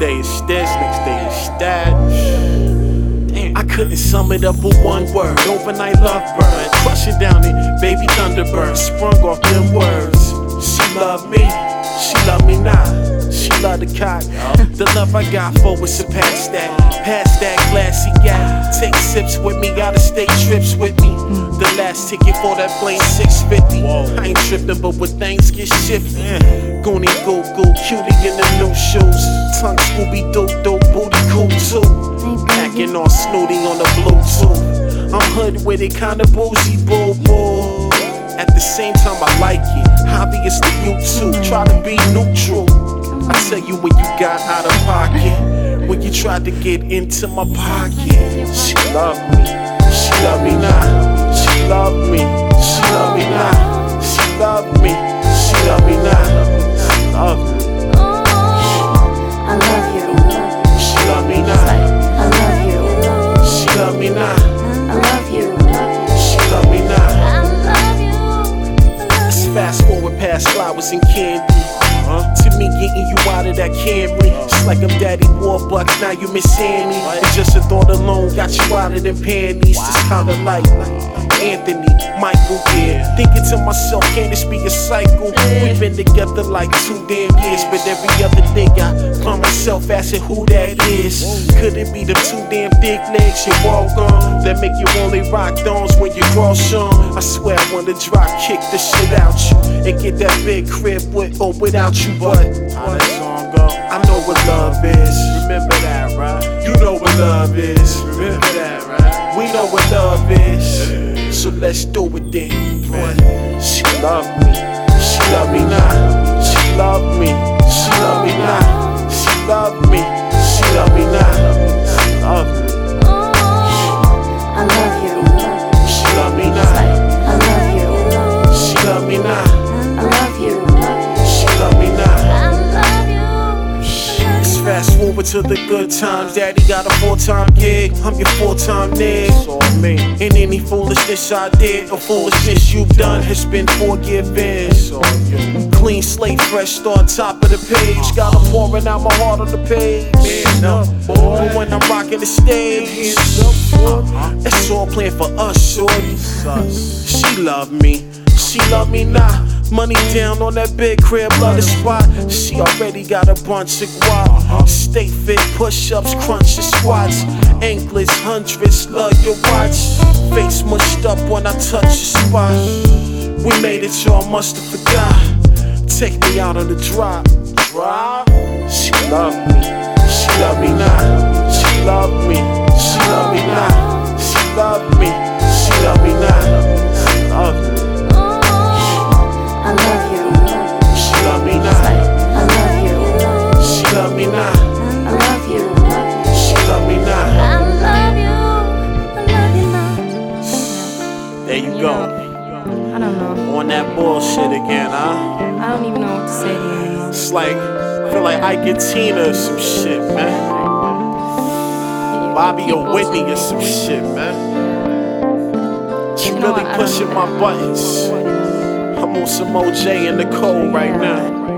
day it's this, next day it's that. Damn. I couldn't sum it up with one word. Overnight lovebird, crushing down it, baby thunderbird, sprung off them words. She loved me, she loved me not. She love the cock. The love I got for it surpass that. Pass that glassy gap. Take sips with me, out of state trips with me. The last ticket for that plane, 650. I ain't tripping, but when things get shifty, Goonie goo goo, cutie in the new shoes. Tongue Scooby Doo Doo, booty cool too. Packing on snooty on the Bluetooth. I'm hood with it, kinda boozy, boo boo. At the same time, I like it. Obviously, you too. Try to be neutral. I tell you when you got out of pocket, when you tried to get into my pocket. She loved me, she loved me now. She loved me, she loved me now. She loved me, she loved me now. She loved me. I love you. She loved me now. I love you. She loved me now. I love you. She loved me now. Let's fast forward past flowers and candy. To me getting you out of that Camry, it's like I'm Daddy Warbucks, now you Miss Annie. And just a thought alone got you out of them panties. It's kinda like Anthony, Michael, yeah. Thinking to myself, can this be a cycle? We've been together like 2 damn years, but every other day I find myself asking who that is. Could it be them 2 damn thick legs you walk on that make you only rock thongs when you cross on? I swear I wanna drop kick the shit out you and get that big crib with or without you, but how that song go? I know what love is. Remember that, right? You know what love is. Remember that, right? We know what love is. So let's do it then. She loved me. She loved me now. She loved me. She loved me now. She loved me. She loved me now. She loved me. I love you. She loved me now. I love you. She loved me now. I love you. She loved me now. Let's fast forward to the good times. Daddy got a full-time gig. I'm your full-time nigga. And any foolishness I did or foolishness you've done has been forgiven. Clean slate, fresh start, top of the page. Got her pouring out my heart on the page. But when I'm rocking the stage, it's all planned for us, shorty. She loved me. She love me now. Money down on that big crib, love the spot. She already got a bunch of guap. Stay fit, push-ups, crunches, squats. Anklets, hundreds, love your watch. Face mushed up when I touch your spot. We made it, y'all must have forgot. Take me out on the drop. She loved me. She loved me now. She loved me. She loved me now. She loved me. She loved me now. She loved me. I love you. She love me now. I love you. She love me now. I love you. She love me now. I love you. I love you now. There you go. I don't know. On that bullshit again, huh? I don't even know what to say to you anymore. It's like, I feel like Ike and Tina or some shit, man. Bobby or Whitney or some shit, man. She really pushing my buttons. I'm on some OJ and Nicole right now.